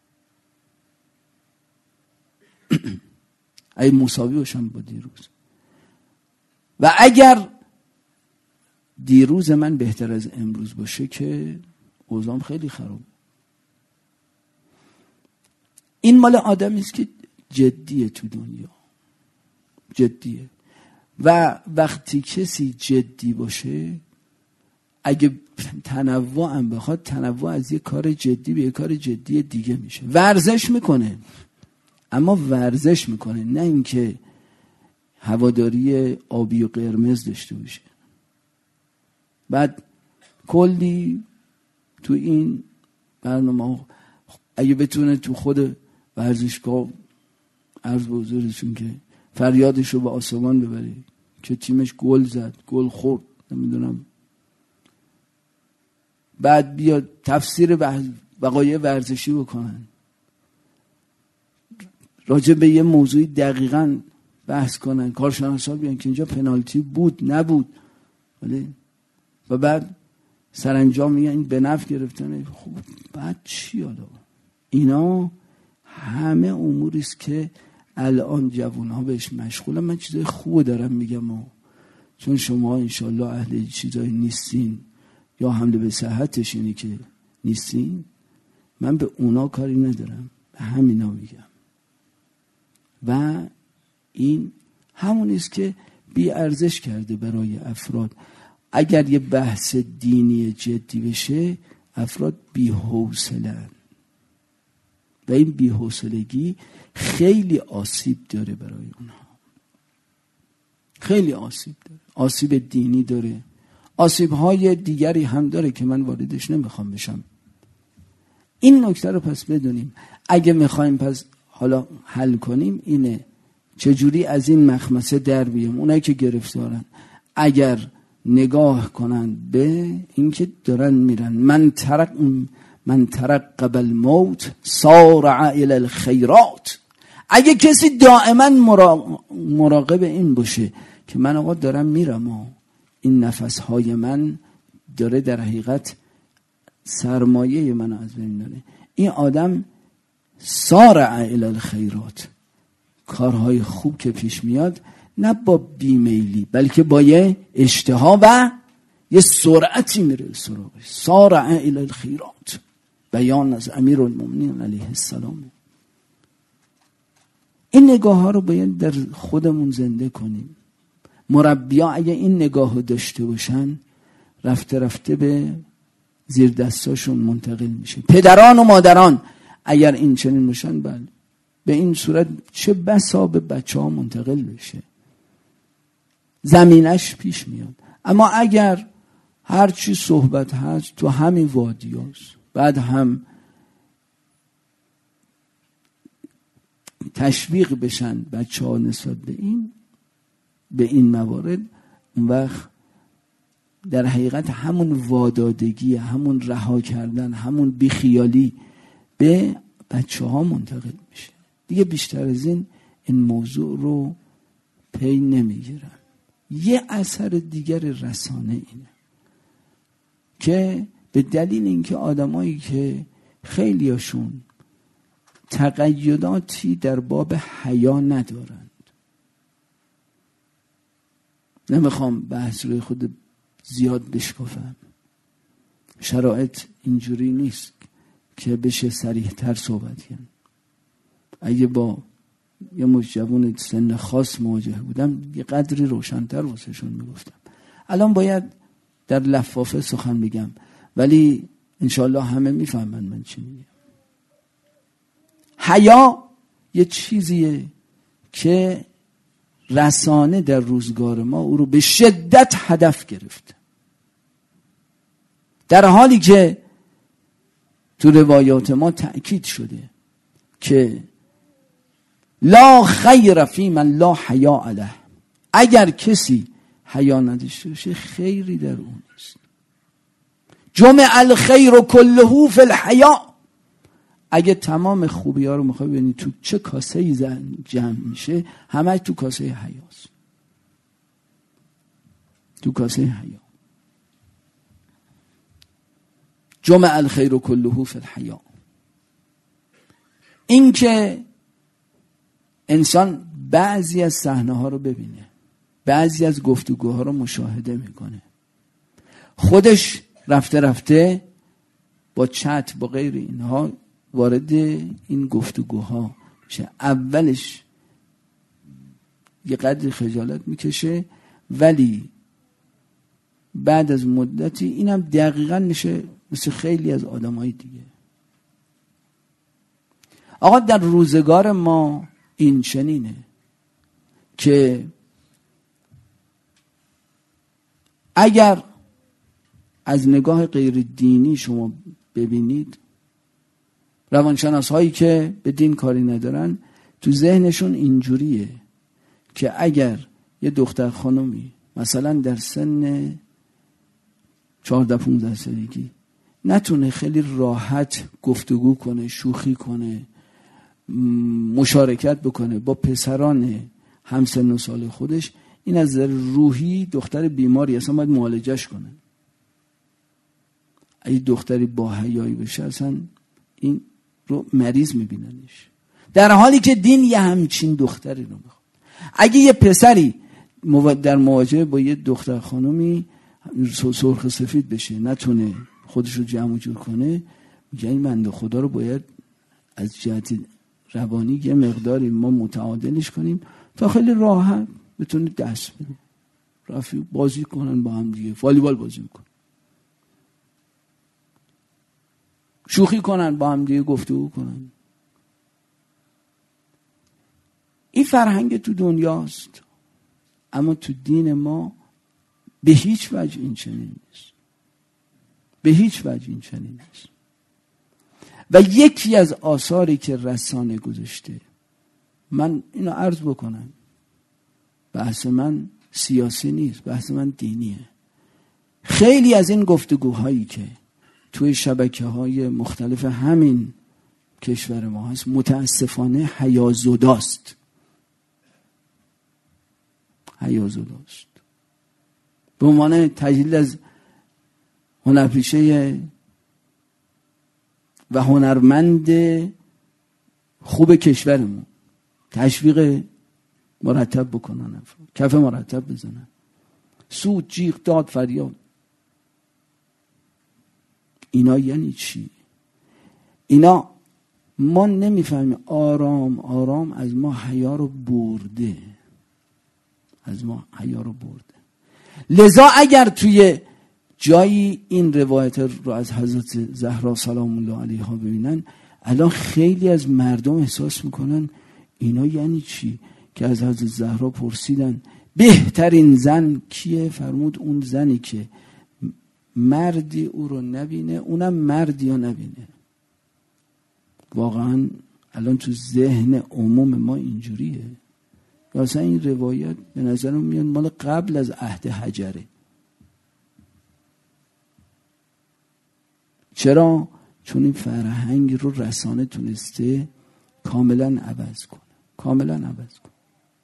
اگه مساوی باشم با دیروز، و اگر دیروز من بهتر از امروز باشه که اوضاعم خیلی خراب. این مال آدمی است که جدیه تو دنیا، جدیه. و وقتی کسی جدی باشه، اگه تنوع هم بخواد، تنوع از یه کار جدی به یه کار جدی دیگه میشه. ورزش میکنه، اما ورزش میکنه، نه اینکه هواداری آبی و قرمز داشته باشه. بعد کلی تو این برنامه اگه بتونه تو خود ورزشگاه عرض به حضورتون که فریادشو به آسمان ببره که تیمش گل زد، گل خورد، نمیدونم، بعد بیاد تفسیر وقایع ورزشی بکنن، راجع به یه موضوعی دقیقاً بحث کنن، کارشناسا بیان که اینجا پنالتی بود نبود، ولی و بعد سرانجام میگن این به نفع گرفتن. خب بعد چی حالا؟ اینا همه اموری است که الان جوان‌ها بهش مشغولن. من چیزای خوب دارم میگم چون شما انشالله اهل چیزایی نیستین یا حمله به صحتش اینی که نیستین، من به اونا کاری ندارم، به همینا میگم. و این همون است که بی ارزش کرده برای افراد. اگر یه بحث دینی جدی بشه افراد بی حوصله‌اند و این بی حوصلگی خیلی آسیب داره برای اونها، خیلی آسیب داره، آسیب دینی داره، آسیب‌های دیگری هم داره که من واردش نمیخوام بشم. این نکته رو پس بدونیم. اگه میخوایم پس حالا حل کنیم اینه چجوری از این مخمسه در بیام. اونایی که گرفتارن اگر نگاه کنن به اینکه دارن میرن، من ترقب الموت سارع الی الخیرات. اگه کسی دائما مراقب این باشه که من آقا دارم میرم و این نفسهای من داره در حقیقت سرمایه من از بین داره، این آدم سارع الی الخیرات، کارهای خوب که پیش میاد نه با بیمیلی بلکه با یه اشتها و یه سرعتی میره سراغش. سارع الی الخیرات، بیان از امیرالمومنین علیه السلام. این نگاه ها رو باید در خودمون زنده کنیم. مربی‌ها اگه این نگاه رو داشته باشن رفته رفته به زیر دستاشون منتقل میشه. پدران و مادران اگر این چنین باشن بله به این صورت چه بسا به بچه ها منتقل بشه، زمینش پیش میاد. اما اگر هر چی صحبت هست تو همین وادی هست، بعد هم تشویق بشن بچه ها نسبت به این موارد، اون وقت در حقیقت همون وادادگی، همون رها کردن، همون بیخیالی به بچه ها منتقل میشه. دیگه بیشتر از این موضوع رو پی نمیگیرن. یه اثر دیگر رسانه اینه که به دلیل اینکه آدمایی که خیلیاشون تقیداتی در باب حیا ندارند، نمیخوام بحث روی خود زیاد بشکافم، شرایط اینجوری نیست که بشه صریح تر صحبت کنم. اگه با یه مجوون سن خاص مواجه بودم یه قدری روشن‌تر واسهشون میگفتم. الان باید در لفافه سخن بگم ولی انشالله همه میفهمن من چی میگم. حیا یه چیزیه که رسانه در روزگار ما او رو به شدت هدف گرفته، در حالی که تو روایات ما تأکید شده که لا خیر فی من لا حیا علیه، اگر کسی حیا نداشته باشه خیری در اون نیست. جمع الخیر کله فی الحیا، اگه تمام خوبی ها رو میخوای ببینی تو چه کاسه‌ای جمع میشه، همه تو کاسه حیاست، تو کاسه حیا. جمع الخیر کله فی الحیا، این که انسان بعضی از صحنه ها رو ببینه، بعضی از گفتگوها رو مشاهده میکنه، خودش رفته رفته با چت با غیر اینها وارد این گفتگوها میشه. اولش یه قدر خجالت میکشه، ولی بعد از مدتی اینم دقیقاً میشه مثل خیلی از آدمای دیگه. آقا در روزگار ما این چنینه که اگر از نگاه غیر دینی شما ببینید، روانشناس هایی که به دین کاری ندارن تو ذهنشون اینجوریه که اگر یه دختر خانمی مثلا در سن 14-15 سالگی نتونه خیلی راحت گفتگو کنه، شوخی کنه، مشارکت بکنه با پسران همسن و سال خودش، این از نظر روحی دختر بیماری، اصلا باید معالجش کنه. اگه دختری با حیایی بشه اصلا این رو مریض میبیننش، در حالی که دین یه همچین دختری رو میخواد. اگه یه پسری در مواجهه با یه دختر خانومی سرخ سفید بشه، نتونه خودش رو جمع جور کنه، میگه این بنده خدا رو باید از جهت روانی یه مقداری ما متعادلش کنیم تا خیلی راحت بتونه دست بده، رفیق بازی کنن با هم دیگه، والیبال بازی کنن، شوخی کنن با هم دیگه، گفتگو کنن. این فرهنگ تو دنیاست، اما تو دین ما به هیچ وجه این چنین نیست، به هیچ وجه این چنین نیست. و یکی از آثاری که رسانه گذاشته، من اینو عرض بکنم، بحث من سیاسی نیست، بحث من دینیه. خیلی از این گفتگوهایی که توی شبکه‌های مختلف همین کشور ما هست متاسفانه حیازداست، حیازداست. به عنوان تجلیل از هنرپیشه و هنرمند خوب کشورمون تشویق مرتب بکنن، کف مرتب بزنن، سود، جیغ، داد، فریاد. اینا یعنی چی؟ اینا ما نمیفهمیم. آرام آرام از ما حیا رو برده، از ما حیا رو برده. لذا اگر توی جایی این روایت رو از حضرت زهرا سلام الله علیها ببینن، الان خیلی از مردم احساس میکنن اینا یعنی چی؟ که از حضرت زهرا پرسیدن بهترین زن کیه؟ فرمود اون زنی که مردی او رو نبینه، اونم مردی رو نبینه. واقعا الان تو ذهن عموم ما اینجوریه. یا اصلا این روایت به نظرم میاد مال قبل از عهد حجره. چرا؟ چون این فرهنگ رو رسانه تونسته کاملا عوض کنه، کاملا عوض کنه.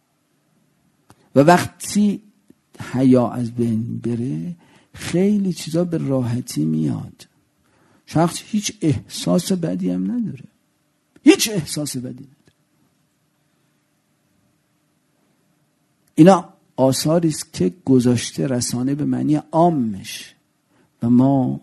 و وقتی حیا از بین بره خیلی چیزا به راحتی میاد. شخص هیچ احساس بدی هم نداره، هیچ احساس بدی نداره. اینا آثاری است که گذاشته رسانه به معنی عامش و ما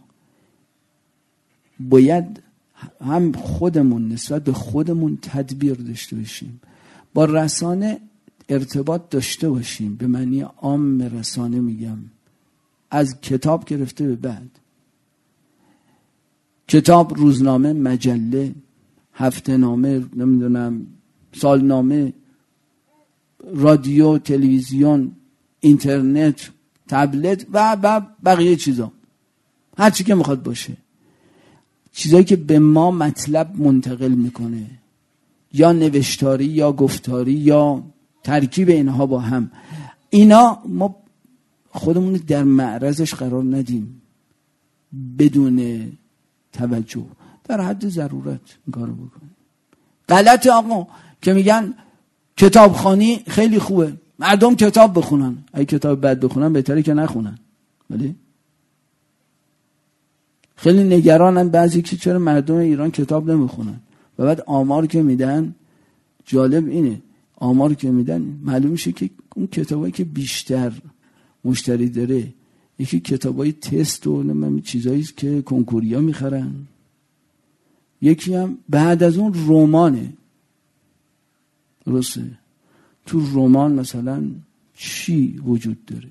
باید هم خودمون نسبت به خودمون تدبیر داشته باشیم، با رسانه ارتباط داشته باشیم. به معنی عام رسانه میگم، از کتاب گرفته به بعد، کتاب، روزنامه، مجله، هفته نامه، نمیدونم سالنامه، رادیو، تلویزیون، اینترنت، تبلت و بقیه چیزا، هر چی که میخواد باشه، چیزایی که به ما مطلب منتقل میکنه، یا نوشتاری یا گفتاری یا ترکیب اینها با هم، اینا ما خودمون در معرضش قرار ندیم بدون توجه، در حد ضرورت این کارو بکنیم. غلط آقا که میگن کتابخوانی خیلی خوبه، مردم کتاب بخونن. اگه کتاب بد بخونن بهتره که نخونن. ولی خیلی نگرانن بعضی که چرا مردم ایران کتاب نمیخونن. و بعد آمار که میدن، جالب اینه، آمار که میدن معلوم میشه که اون کتابایی که بیشتر مشتری داره یکی کتابای تست و نمیدونم چیزایی که کنکوریا میخرن، یکی هم بعد از اون رمانه. درسته؟ تو رمان مثلا چی وجود داره؟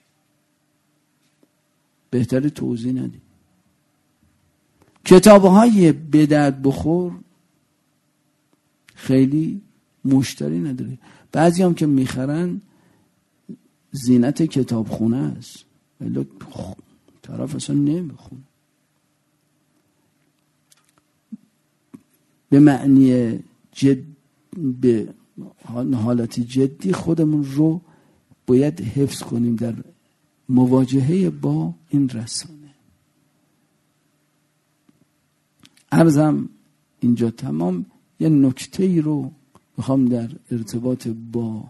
بهتره توضیح ندیم. کتابهای به درد بخور خیلی مشتری نداره. بعضی هم که میخرن زینت کتابخونه است، ولی طرف اصلا نمیخونه. به معنی به حالت جدی خودمون رو باید حفظ کنیم در مواجهه با این رسانه. عرضم اینجا تمام. یه نکته ای رو میخوام در ارتباط با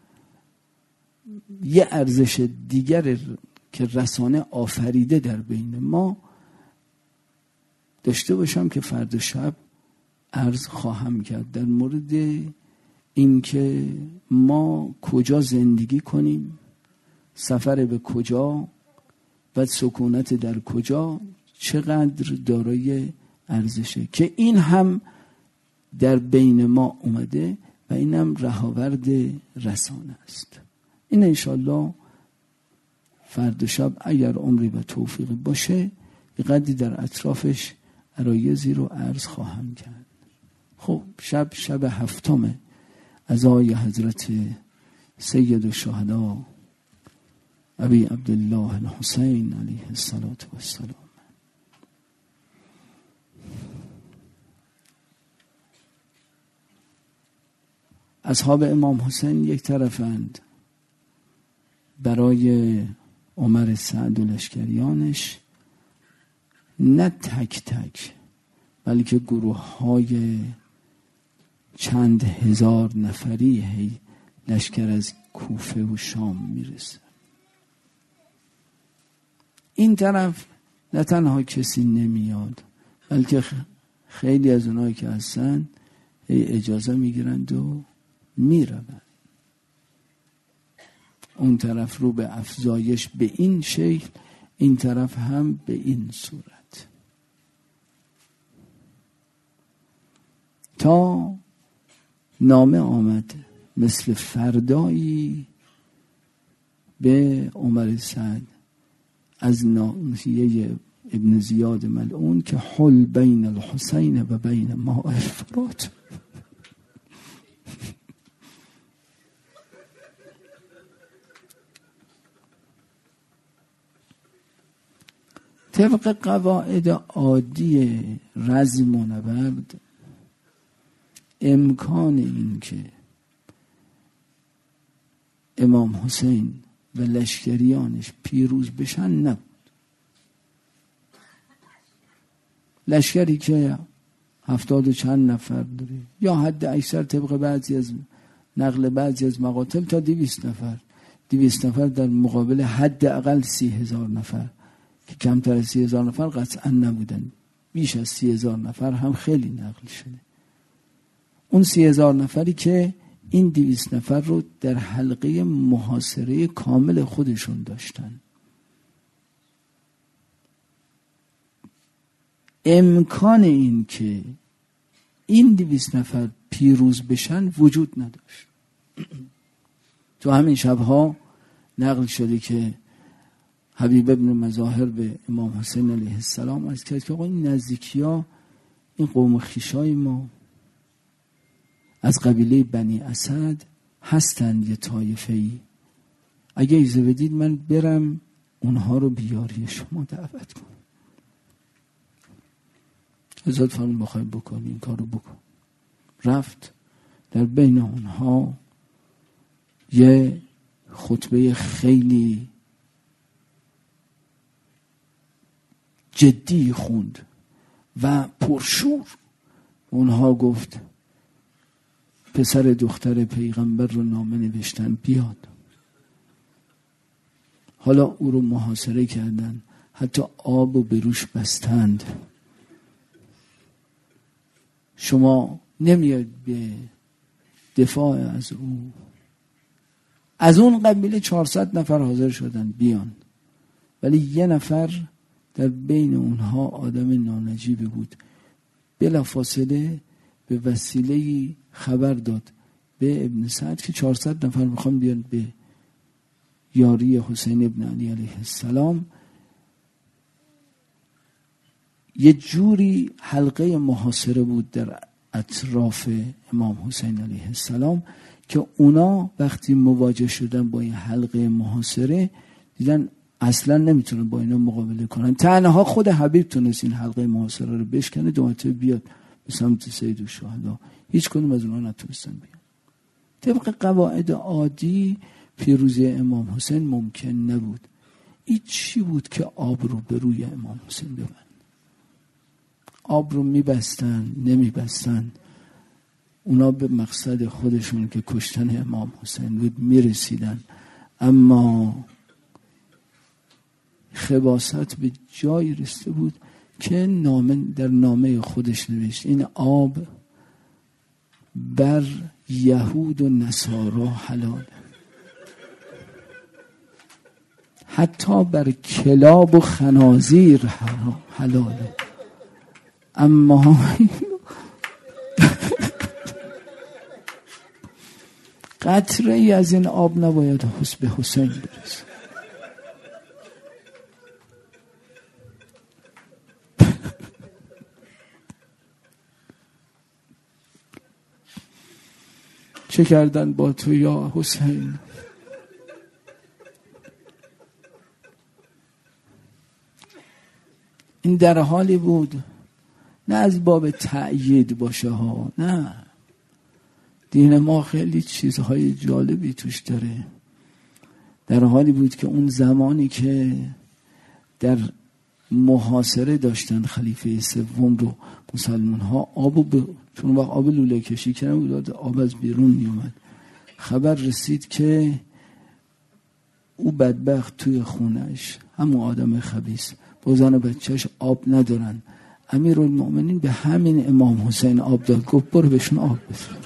یه ارزش دیگر که رسانه آفریده در بین ما داشته باشم که فردا شب عرض خواهم کرد در مورد اینکه ما کجا زندگی کنیم، سفر به کجا و سکونت در کجا چقدر دارای ارزشه، که این هم در بین ما اومده و این هم رهاورد رسانه است. این انشالله فردا شب اگر عمری و توفیقی باشه یه قدری در اطرافش عرایضی رو عرض خواهم کرد. خب شب هفتم عزای حضرت سید الشهدا ابی عبدالله الحسین علیه السلام. اصحاب امام حسین یک طرفند برای عمر سعد و لشکریانش، نه تک تک بلکه گروه های چند هزار نفری لشکر از کوفه و شام میرسه. این طرف نه تنها کسی نمیاد بلکه خیلی از اونایی که هستن اجازه میگیرند و میروند. اون طرف رو به افزایش به این شکل، این طرف هم به این صورت، تا نامه آمد مثل فردایی به عمر سعد از ناحیه ابن زیاد ملعون که حل بین الحسین و بین ماء الفرات. طبق قواعد عادی رزم و نبرد امکان این که امام حسین و لشکریانش پیروز بشن نبود. لشکری که 70 و چند نفر داره یا حد اکثر طبق بعضی از نقل بعضی از مقاتل تا 200 نفر 200 نفر در مقابل حداقل 30,000 نفر که کمتر از 30,000 نفر قطعا نبودن، بیش از 30,000 نفر هم خیلی نقل شده. اون 30,000 نفری که این 200 نفر رو در حلقه محاصره کامل خودشون داشتن، امکان این که این 200 نفر پیروز بشن وجود نداشت. تو همین شبها نقل شده که حبیب ابن مظاهر به امام حسین علیه السلام عرض کرد که آقا این نزدیکی ها، این قوم خویشای ما از قبیله بنی اسد هستند یه طایفه‌ای، اگه اجازه بدید من برم اونها رو بیاری شما دعوت کنم. حضرت فرمود بخوای بکن این کار رو بکن. رفت در بین اونها یه خطبه خیلی جدی خوند و پرشور. اونها گفت پسر دختر پیغمبر رو نامه نوشتن بیاد. حالا او رو محاصره کردن، حتی آب و بروش بستند. شما نمیاد به دفاع از او. از اون قبیله 400 نفر حاضر شدن بیان، ولی یه نفر در بین اونها آدم نانجیبی بود. بلافاصله به وسیله خبر داد به ابن سعد که 400 نفر میخوان بیان به یاری حسین ابن علی علیه السلام. یه جوری حلقه محاصره بود در اطراف امام حسین علیه السلام که اونا وقتی مواجه شدن با این حلقه محاصره دیدن اصلا نمیتونه با اینا مقابله کنن. تنها خود حبیب تونست این حلقه محاصره رو بشکنه، دو مرتبه بیاد به سمت سید الشهدا. هیچ کدوم از اونها نتونستن بیان. طبق قواعد عادی پیروزی امام حسین ممکن نبود. این چی بود که آب رو به روی امام حسین ببند؟ آب رو میبستن نمیبستن، اونا به مقصد خودشون که کشتن امام حسین بود میرسیدن. اما خباثت به جایی رسیده بود که در نامه خودش نوشت این آب بر یهود و نصارا حلاله، حتی بر کلاب و خنازیر حلاله، اما قطره ای از این آب نباید به حسین برسه. چه کردن با تو یا حسین؟ این در حالی بود نه از باب تأیید باشه ها، نه، دین ما خیلی چیزهای جالبی توش داره. در حالی بود که اون زمانی که در محاصره داشتن خلیفه سوم رو مسلمان ها چون وقت آب لوله کشی کردن بود، آب از بیرون می اومد. خبر رسید که او بدبخت توی خونش، همون آدم خبیث، با زن و بچهش آب ندارن. امیرالمؤمنین به همین امام حسین آب داد، گفت برو بهشون آب بده.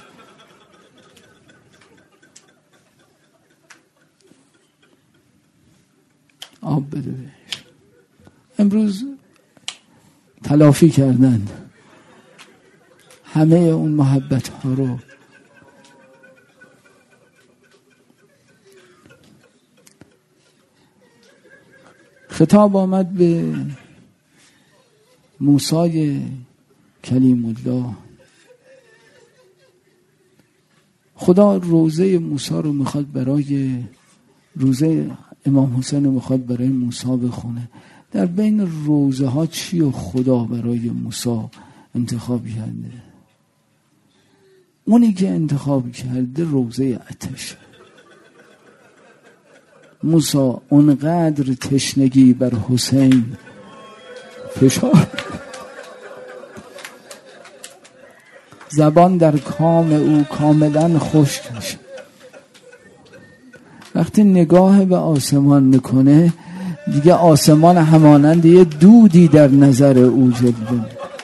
آب بده بهش. امروز تلافی کردن همه اون محبت ها رو. خطاب آمد به موسی کلیم الله. خدا روزه موسی رو میخواد برای روزه امام حسین رو میخواد برای موسی بخونه. در بین روزه ها چی و خدا برای موسی انتخاب کرده؟ اونی که انتخاب کرده روزه آتش. موسی اونقدر تشنگی بر حسین فشار، زبان در کام او کاملا خشک میشه. وقتی نگاه به آسمان میکنه دیگه آسمان همانند یه دودی در نظر او جلوه.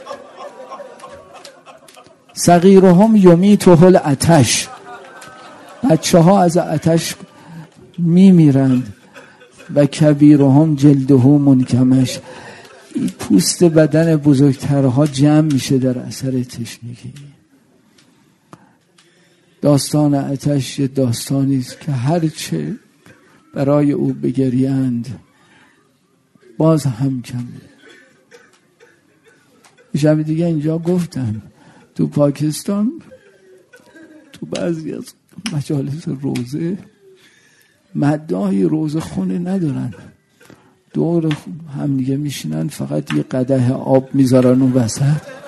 صغیرهم یمیتهم العطش، بچه ها از آتش میمیرند. و کبیرهم جلده منکمش، پوست بدن بزرگترها جمع میشه در اثر تشنگی. داستان آتش یه داستانی است که هرچه برای او بگریند باز هم کمه. شب دیگه اینجا گفتم تو پاکستان تو بعضی از مجالس روزه مداحی روزه خونه ندارن، دور هم دیگه میشینن، فقط یه قدح آب میذارن اون وسط،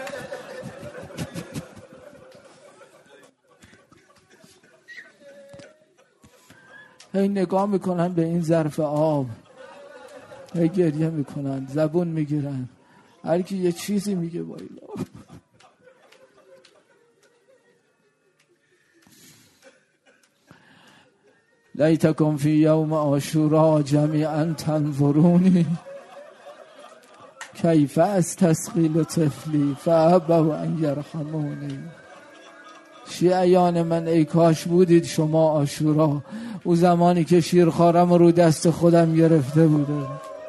هی نگاه میکنن به این ظرف آب، هی گریه میکنن، زبون میگیرن، هر کی یه چیزی میگه با ایلا. لیتکم فی یوم عاشورا جمیعا تنظرونی کیف استسقی لطفلی فابوا ان یرحمونی. شیعیان من ای کاش بودید شما عاشورا، او زمانی که شیرخوارم رو دست خودم گرفته بوده،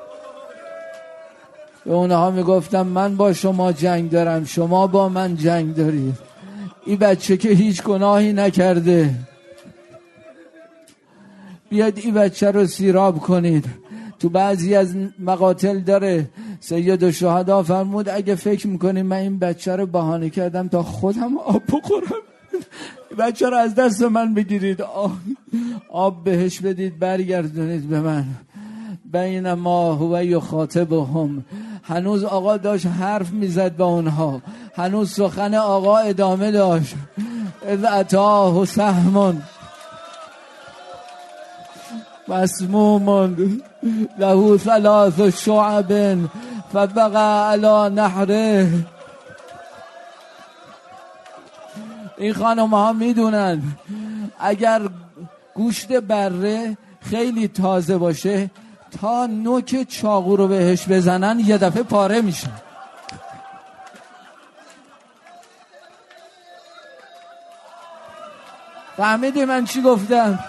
به اونها میگفتم من با شما جنگ دارم، شما با من جنگ دارید. این بچه که هیچ گناهی نکرده، بیاید این بچه رو سیراب کنید. تو بعضی از مقاتل داره سید الشهدا فرمود اگه فکر میکنید من این بچه رو بهانه کردم تا خودم آب بخورم، بچه رو از دست من بگیرید، آب بهش بدید، برگردونید به من. بینما هو یخاطبهم، هنوز آقا داشت حرف میزد با اونها، هنوز سخن آقا ادامه داشت. اذ اتاه سهم مسموم له 3 شعب فبقى على نحره. این خانم ها میدونن اگر گوشت بره خیلی تازه باشه، تا نوک چاقو رو بهش بزنن یه دفعه پاره میشه. فهمیدی من چی گفتم؟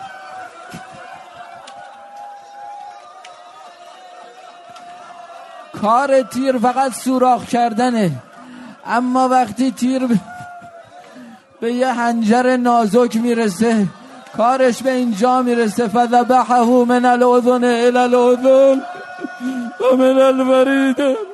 کار تیر فقط سوراخ کردنه، اما وقتی تیر به یه حنجر نازک میرسه کارش به اینجا میرسه. فذبحه من الاذن الى الاذن و من الورید